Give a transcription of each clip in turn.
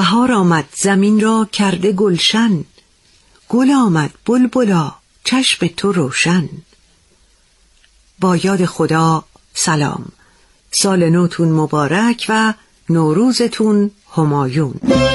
بهار آمد زمین را کرده گلشن، گل آمد بلبلا چشم تو روشن. با یاد خدا سلام، سال نوتون مبارک و نوروزتون همایون.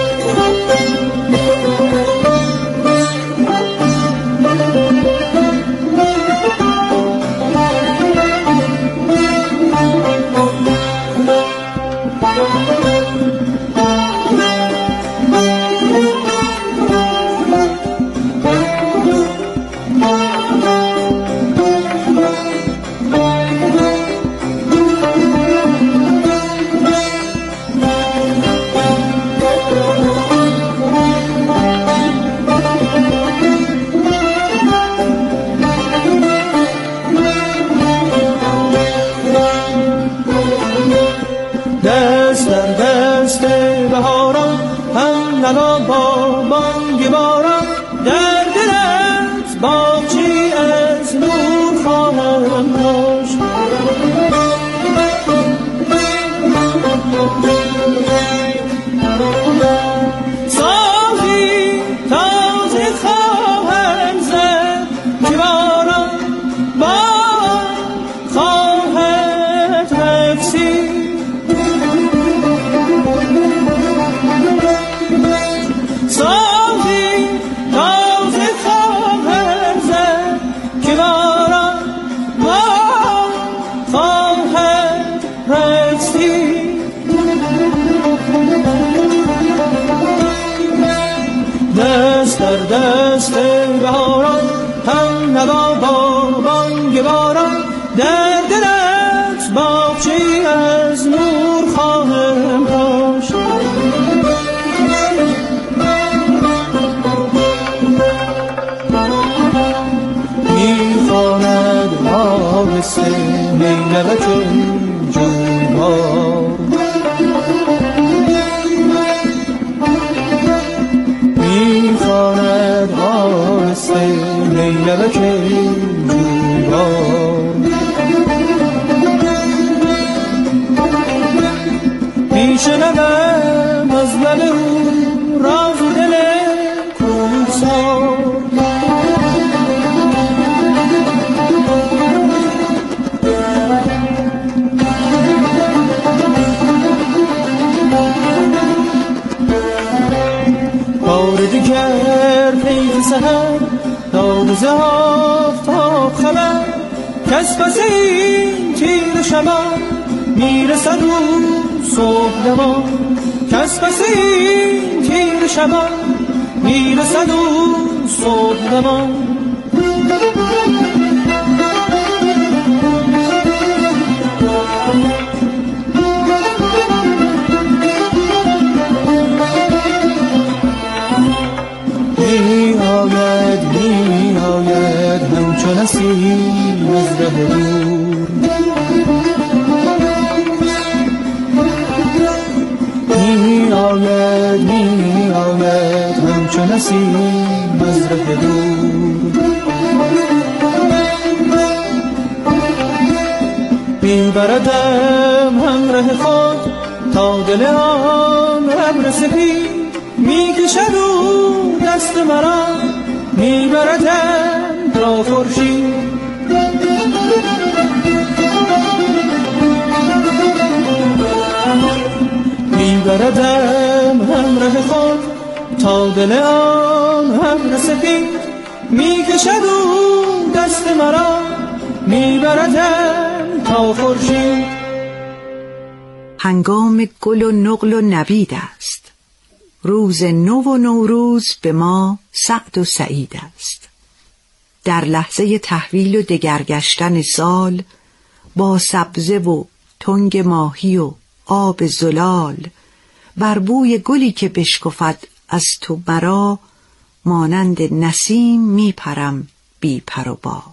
دست در دست بهاران هم نوا با بانگ باران، در دلت باغچه‌ای از نور خواهم داشت. صافی تازه خواهم زد که باران باد خواهد رقصید. صافی تازه خواهم زد که باران باد خواهد رقصید. دست در دست بهاران هم نوا با بانگ باران، در دلت باغچه‌ای از نور خواهم داشت. میخواند آبسته نیلبک جویبار، میخواند آبسته نیلبک جویبار. میشنوم از لب او راز دل کوهسار، بار دیگر پیک سحر داد ز آفتاب خبر، کس پس این تیر شبان میرسد او صبح دما، کس پس این تیر شبان میرسد او صبح دما. می آید همچون نسیم از ره دور، می آید همچون نسیم از ره دور. میبردم همراه خود تا دل آن ابر سپید، میکشد او دست مرا میبردم تا خورشید. میبردم همراه خود تا دل آن ابر سپید، میکشد او دست مرا میبردم تا خورشید. هنگام گل و نقل و نوید است، روز نو و نوروز به ما سعد و سعید است. در لحظه تحویل و دگرگشتن سال، با سبزه و تنگ ماهی و آب زلال، بر بوی گلی که بشکفد از تو مرا، مانند نسیم می پرم بی پر و بال.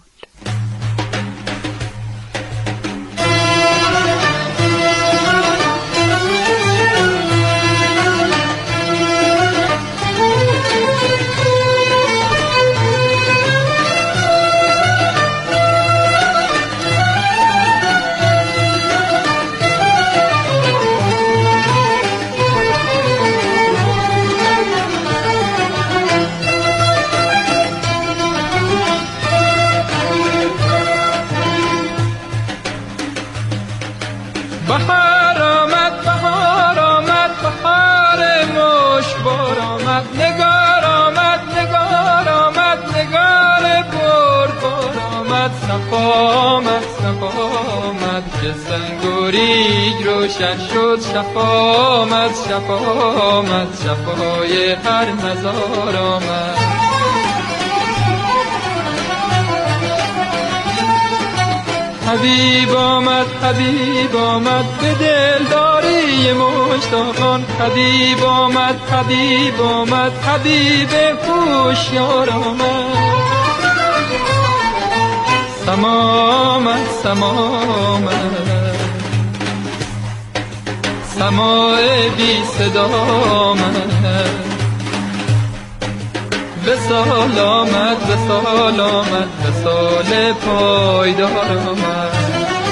گریگ روشن شد، شفا آمد، شفا آمد، شفای هر نزار آمد. حبیب آمد، حبیب آمد، به دلداری مشتاقان. حبیب آمد، حبیب آمد، حبیب هوشیار آمد. سما آمد، سما آمد، سماع بی صدا آمد. وصال آمد، وصال آمد، وصال پایدار آمد.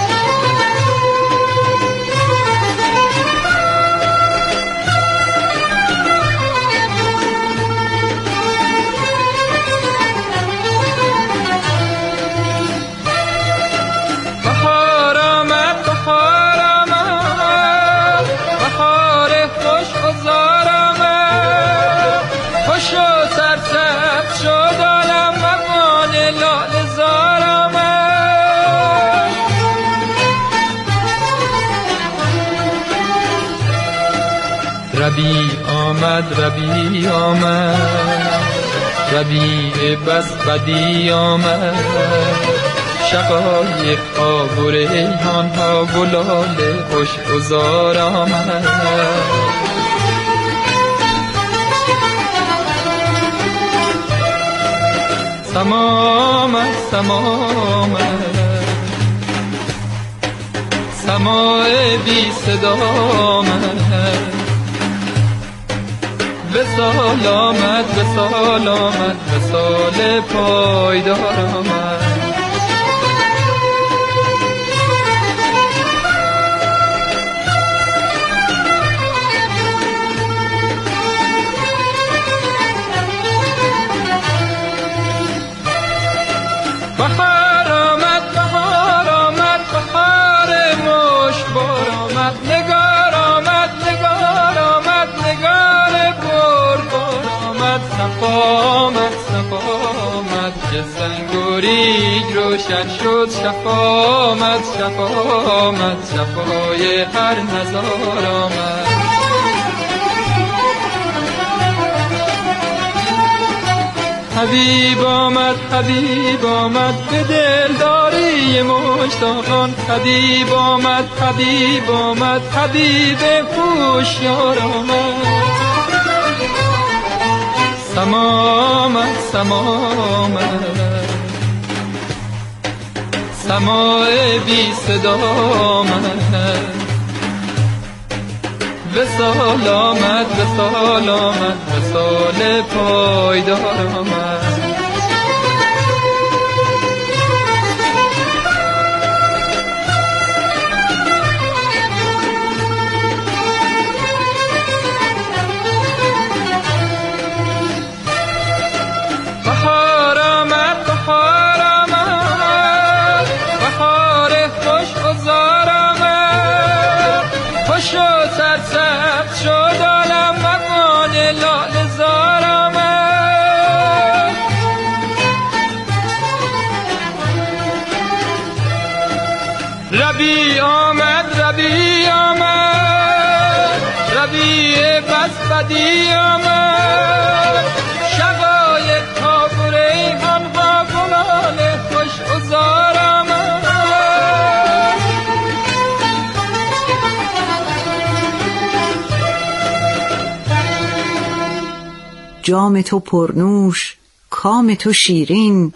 بهار آمد، بهار آمد، بهار خوش عذار آمد. خوش و سرسبز شد عالم، مغان لاله زار آمد. ربیع آمد، ربیع آمد، ربیع بس بدی آمد. شقایق ها و ریحان ها، گلال خوش گذار آمد. سما آمد، سما آمد، سماع بی صدا آمد. وصال آمد، وصال آمد، وصال پایدار آمد. بهار آمد، بهار آمد، بهار مشکبار آمد. نگار آمد، نگار آمد، نگار پربار آمد. صفا آمد، صفا آمد، که سنگ و ریگ روشن شد. شفا آمد، شفا آمد، شفای هر نزار آمد. حبیب آمد، حبیب آمد، به دلداری مشتاقان. حبیب آمد، حبیب آمد، حبیب هوشیار آمد. سما آمد، سما آمد، سماع بی صدا آمد. وصال آمد، وصال آمد، وصال پایدار آمد. بهار آمد، بهار آمد، بهار خوش عذار آمد. خوش و سرسبز شد عالم، مغان لاله زار آمد. ربیع آمد، ربیع آمد، ربیع بس بدی آمد. شقایق ها و ریحان ها، گلال خوش عذار آمد. جام تو پرنوش، کام تو شیرین.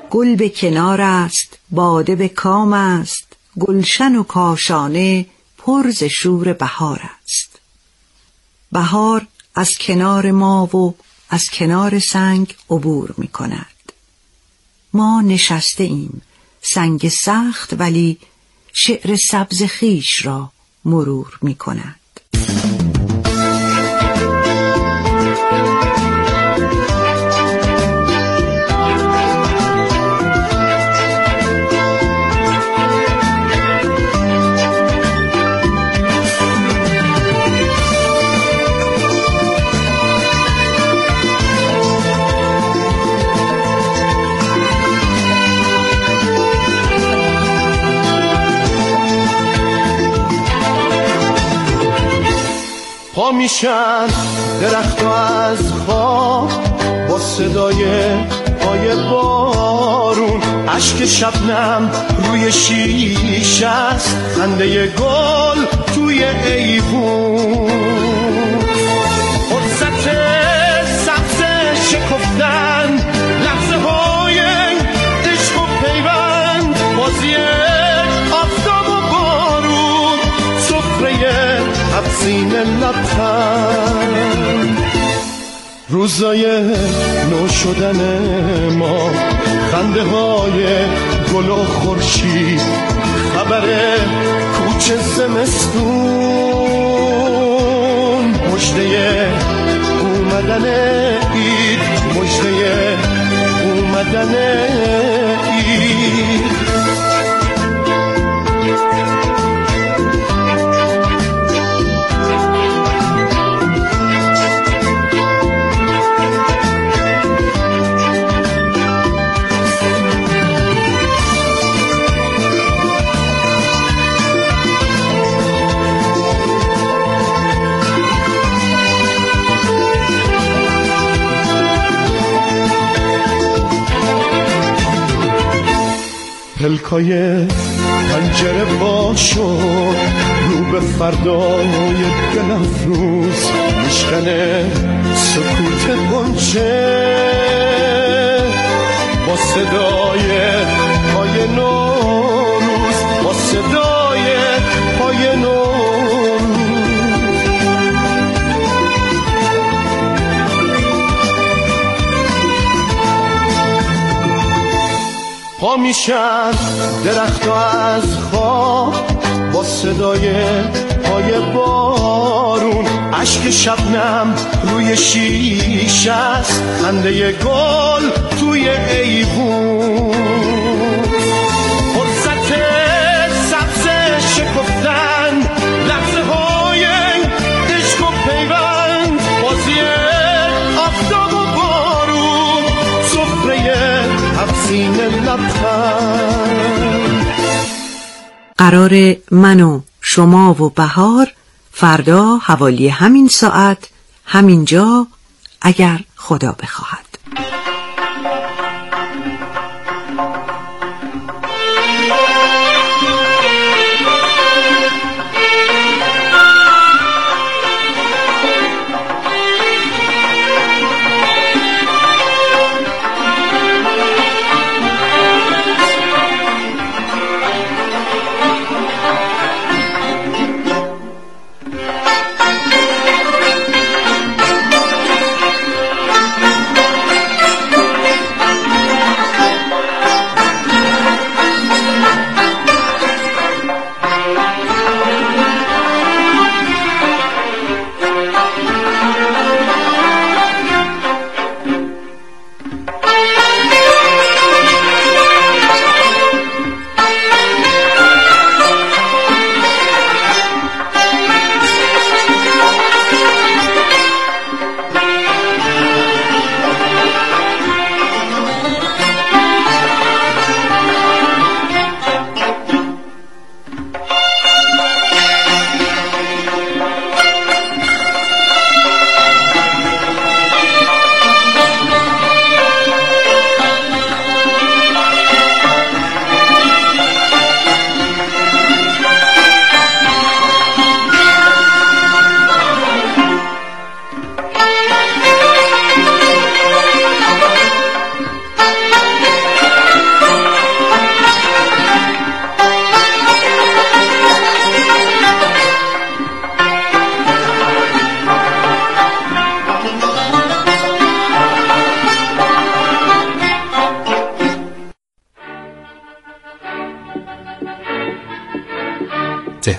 گل به کنار است، باده به کام است، گلشن و کاشانه پر ز شور بهار است. بهار از کنار ما و از کنار سنگ عبور می کند. ما نشسته ایم سنگ سخت، ولی شعر سبز خیش را مرور می کند. پا میشن درخت از خواب با صدای پای بارون، اشک شبنم روی شیشه است، خنده گل توی ایوون، فرصت سبز شکفتن، لحظه های عشق و پیوند، بازی آفتاب و بارون، سفره افزین لبخند، روزای نو شدن ما، خنده های گل و خورشید، خبر کوچه زمستون، مژده اومدن عید، مژده اومدن عید. پلکای پنجره باشو، رو به فردای دل افروز، میشکنه سکوت غنچه، با صدای پای نوروز، با صدای پای نوروز. پا میشن درخت‌ها از خواب با صدای پای بارون، اشک شبنم روی شیشه است، خنده گل توی ایوون، فرصت سبز شکفتن، لحظه های عشق و پیوند، بازی آفتاب و بارون، سفره افزین لبخند. قرار من و شما و بهار فردا حوالی همین ساعت همین جا اگر خدا بخواهد.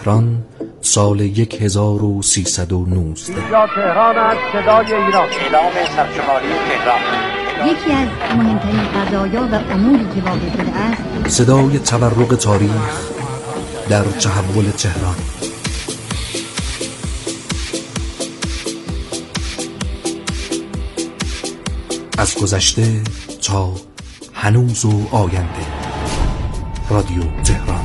تهران سال 1319. اینجا تهران است، صدای ایران. اعلام سرشماری تهران. یکی از مهمترین قضایا و اموری که واقع شده است صدای تورق تاریخ در تحول تهران. از گذشته تا هنوز و آینده. رادیو تهران.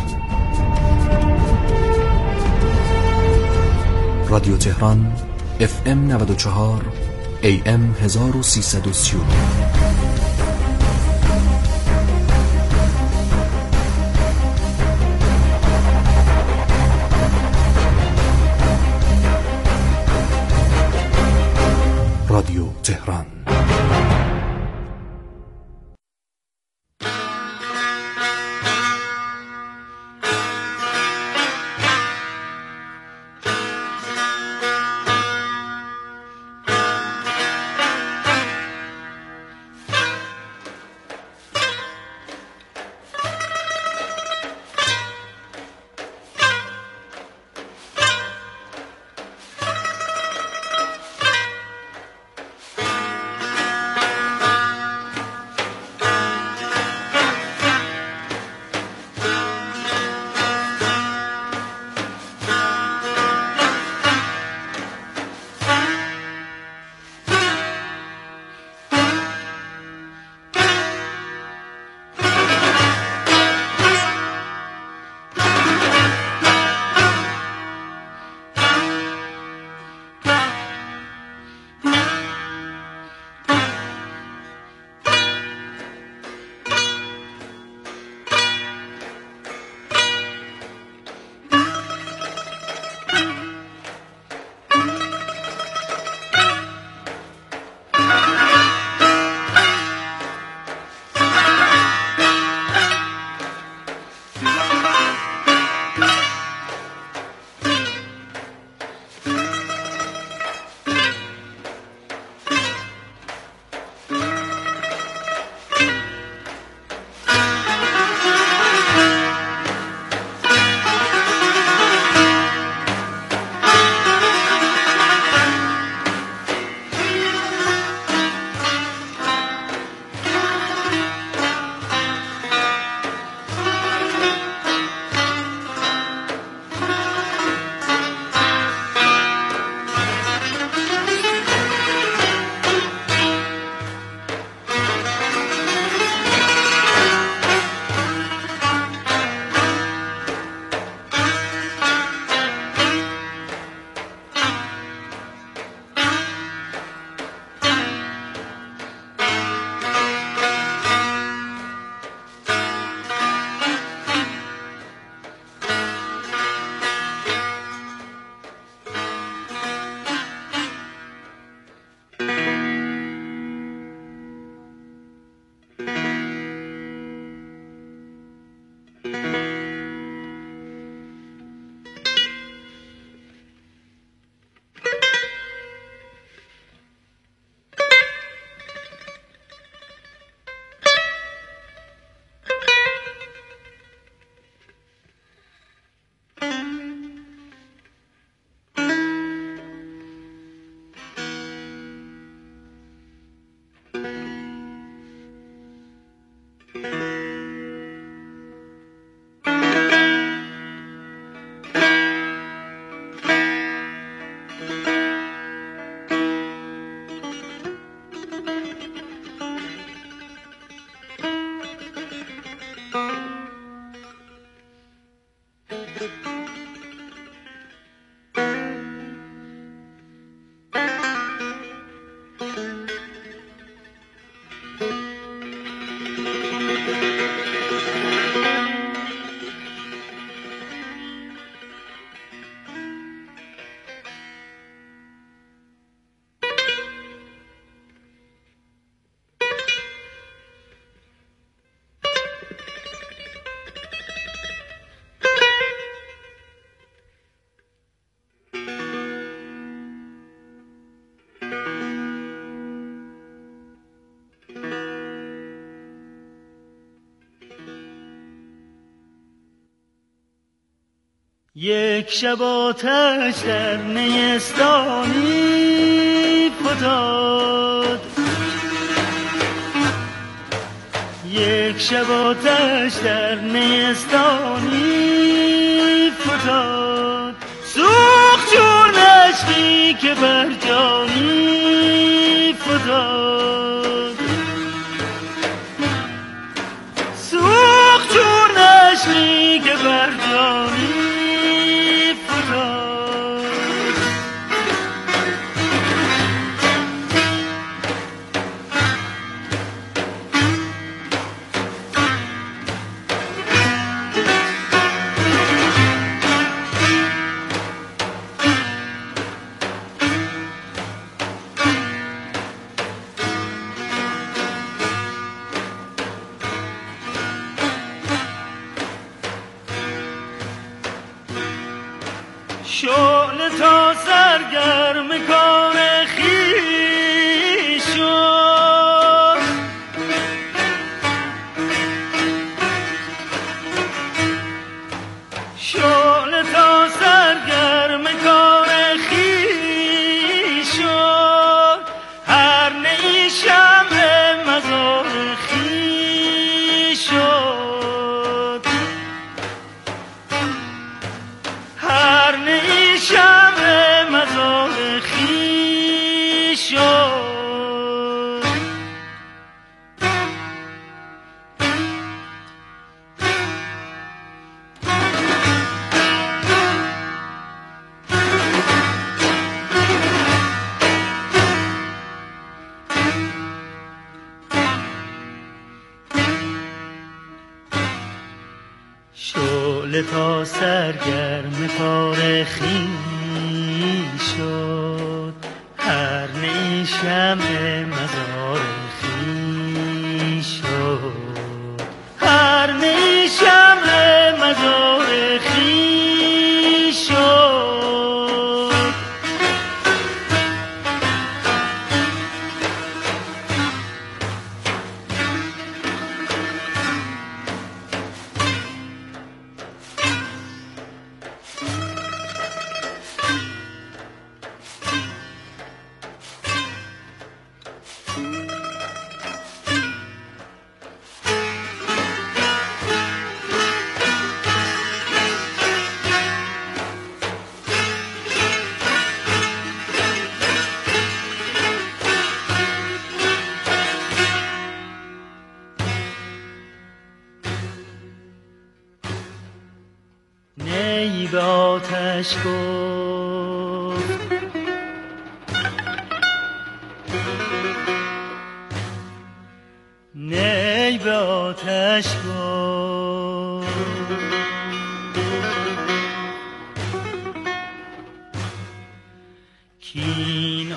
رادیو تهران FM 94 AM 1330. رادیو تهران. یک شب آتش در نیستانی فتاد، یک شب آتش در نیستانی فتاد، سوخت چون عشقی که بر جانی فتاد، سوخت چون عشقی که بر جانی شعله تا سرگرم کار خویش شد، شعله تا سرگرم کار خویش شد، هر نی شمع مزار خویش شد، هر نی شمع مزار خویش شد. شعله تا سرگرم کار خویش شد، هر نی شمع مزار خویش شد، هر نی شمع مزار خویش شد. نی به آتش گفت نی به آتش گفت، کین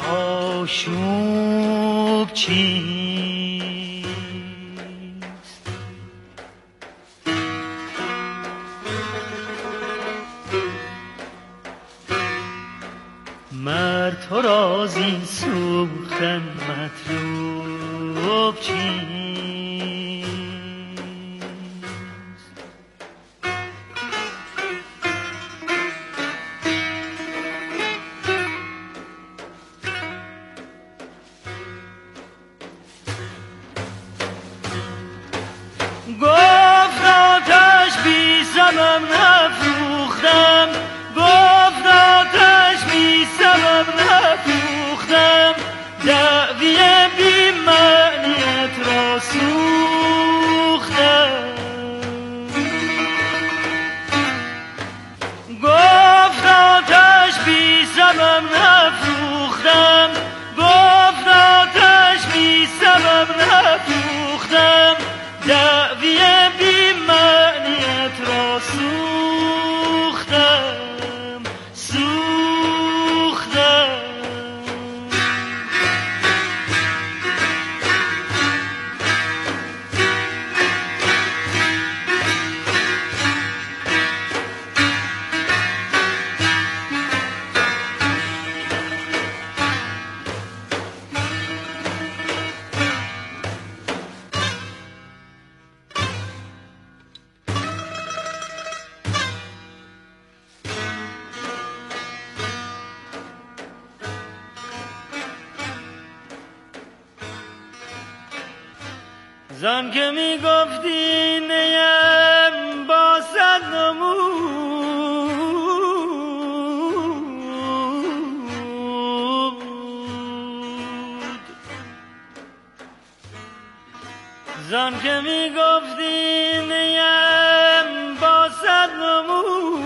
آشوب چیست، مرد تو را زین سوختن مطلوب چیست. گفت آتش بی سبب نفروختم، گفت آتش بی سبب نفروختم، دعوی بی معنیت را سوختم. گفت آتش بی سبب نفروختم، گفت آتش بی سبب نفروختم، دعوی بی معنیت را سوختم، سوختم. زان که می گفتی نیم با صد نمود، زان که می گفتی نیم با صد نمود،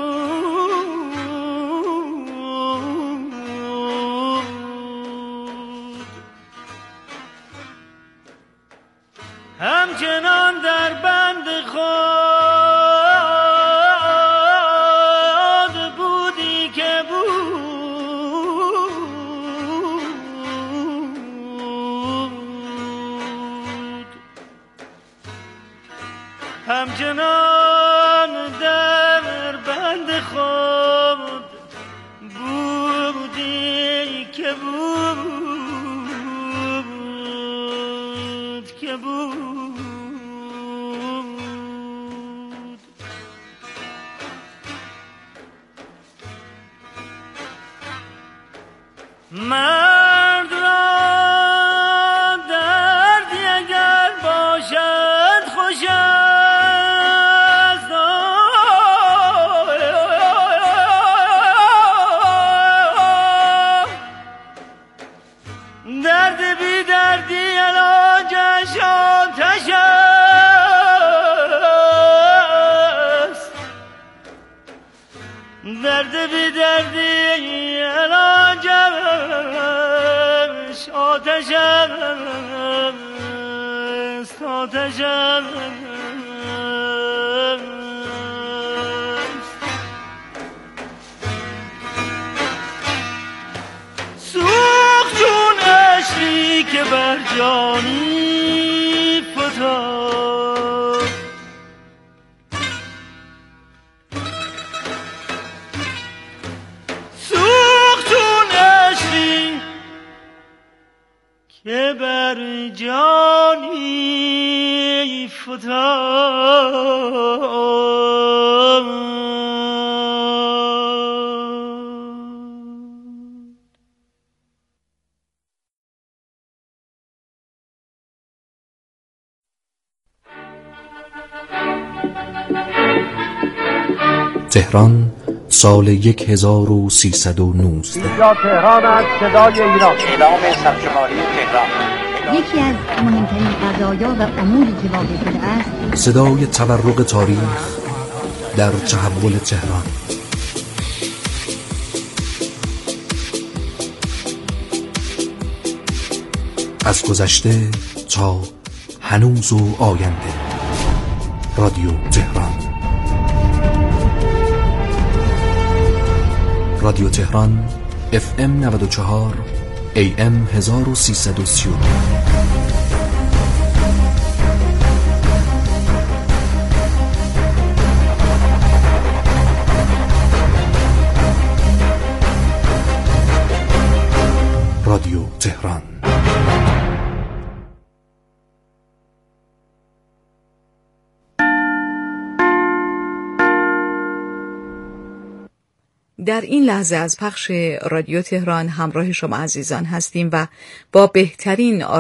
همچنان در بند خود بودی که بود، همچنان در بند خود بودی که بود. مرد را دردی اگر باشد خوش است، درد بی دردی علاجش آتش است، درد بی دردی علاجش آتش است، آتش است. سوخت چون عشقی که بر جانی فتاد، سوخت چون عشقی که بر جانی فتاد. تهران سال 1319. اینجا تهران است، صدای ایران. اعلام سرشماری تهران. یکی از مهمترین قضایا و اموری که واقع شده است صدای تورق تاریخ در تحول تهران. از گذشته تا هنوز و آینده. رادیو تهران. رادیو تهران FM 94 AM 1330. رادیو تهران. در این لحظه از پخش رادیو تهران همراه شما عزیزان هستیم و با بهترین